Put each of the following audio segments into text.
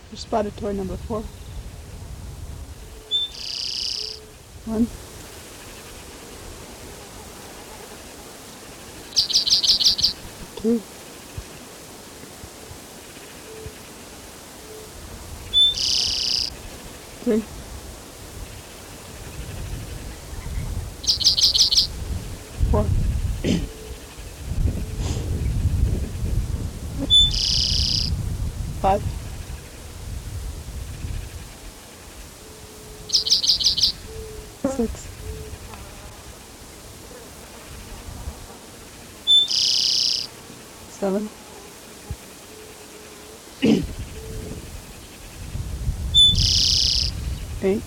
Your spotted toy number 4. 1, 2, 3, 4, 5, 6, 7, 8,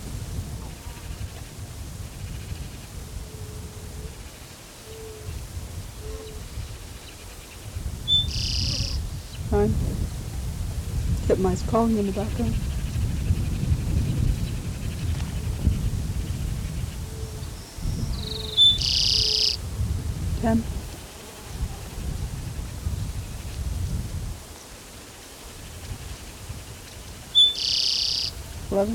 9. Titmice calling in the background. 10, 11,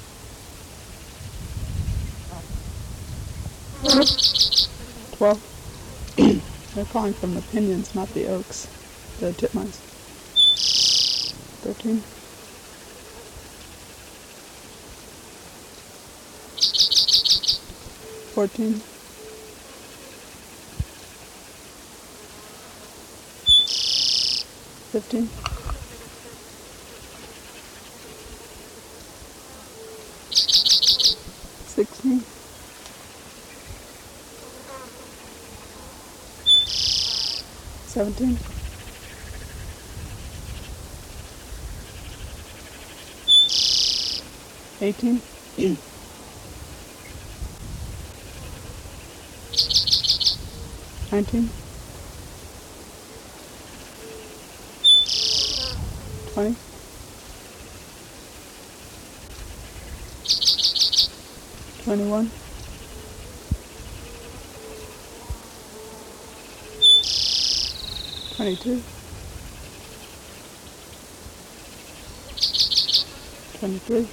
12. They're calling from the pinions, not the oaks, the titmice. 13, 14, 15, 16, 17, 18, 19, 20, 21, 22, 23,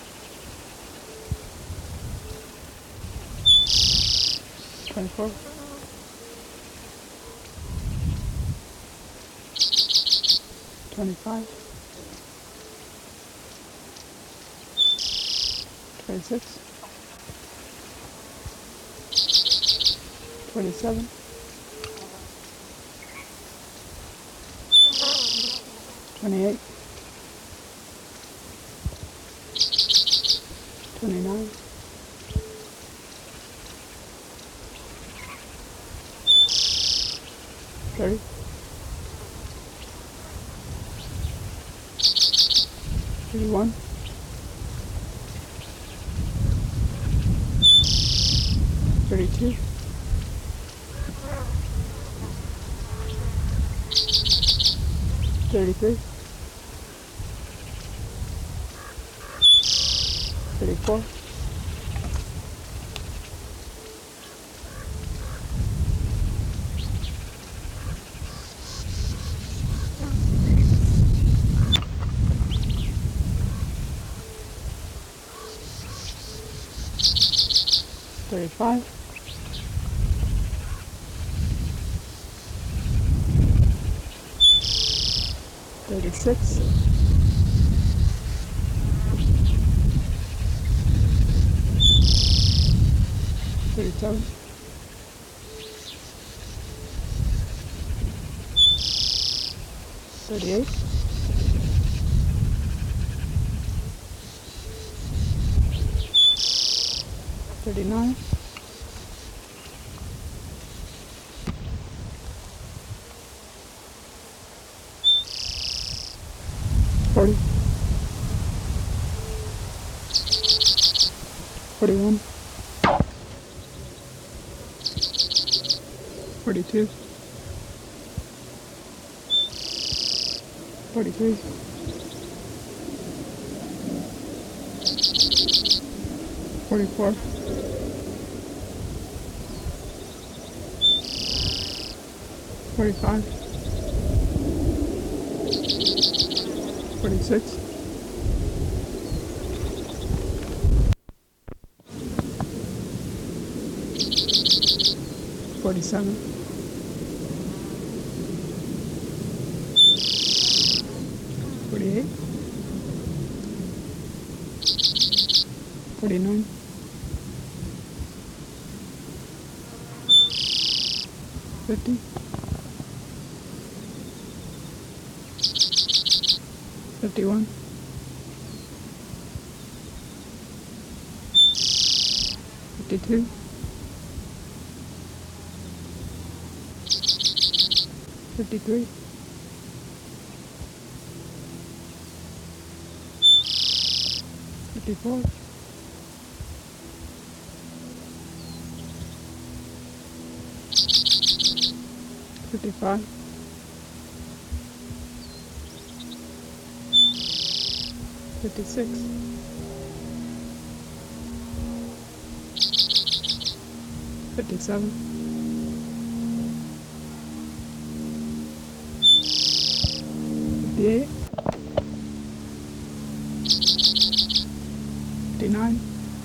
24, 25, 26, 27, 28, 29, 30, 31, 32, 33, 34, 35, 36, 37, 38, 39, 40, 41, 42, 43, 44, 45, 46, 47, 48, 49, 50, 51, 52, 53, 54, 55, 56, 57, 58, 59,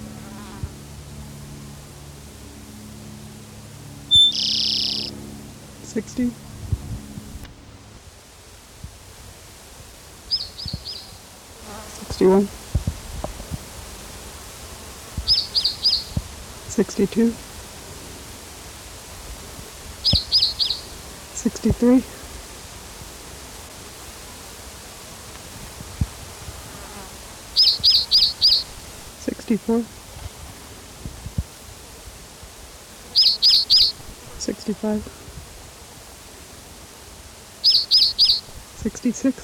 60, 61, 62, 63, 64, 65, 66,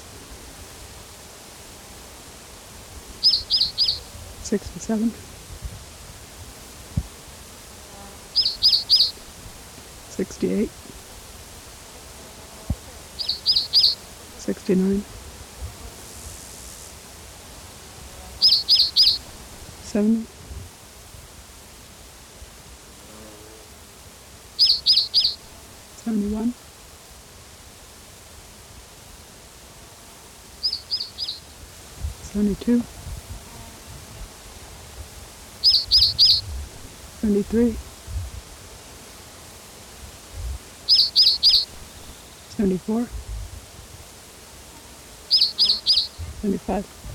67, 68, 69, 70, 71, 72, 73, 74, 75,